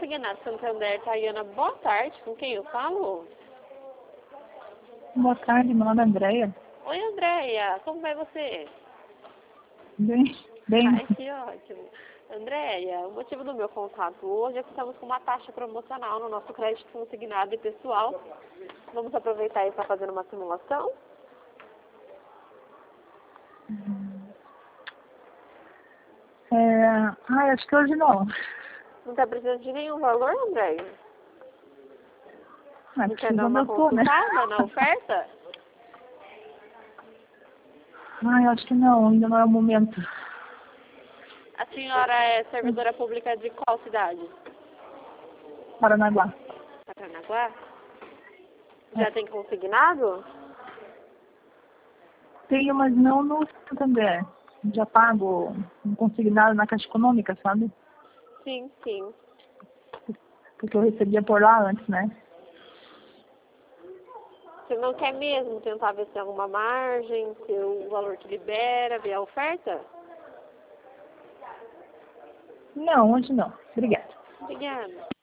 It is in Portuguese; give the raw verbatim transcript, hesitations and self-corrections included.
Consignado Santander, Tayana, boa tarde. Com quem eu falo? Boa tarde, meu nome é Andréia. Oi, Andréia. Como vai você? Bem, bem. Ai, que ótimo. Andréia, o motivo do meu contato hoje é que estamos com uma taxa promocional no nosso crédito consignado e pessoal. Vamos aproveitar aí para fazer uma simulação? É, ai, acho que hoje não. Não está precisando de nenhum valor, Andréia? Ah, Não quer dar precisando uma eu tô, né? consultada na oferta? Ai, acho que não, ainda não é o momento. A senhora é servidora pública de qual cidade? Paranaguá. Paranaguá? É. Já tem consignado? Tenho, mas não no Santander. Já pago um consignado na Caixa Econômica, sabe? Sim, sim. Porque eu recebia por lá antes, né? Você não quer mesmo tentar ver se tem alguma margem, se o valor que libera, ver a oferta? Não, hoje não. Obrigada. Obrigada.